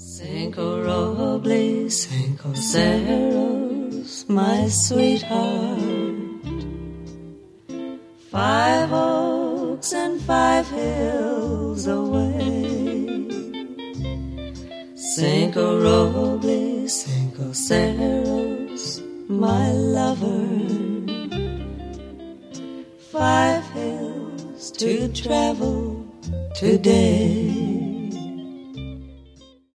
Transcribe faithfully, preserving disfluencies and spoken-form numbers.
Cinco robles, cinco ceros, my sweetheart. Five oaks and five hills away. Cinco robles, cinco ceros, my lover. Five hills to travel today.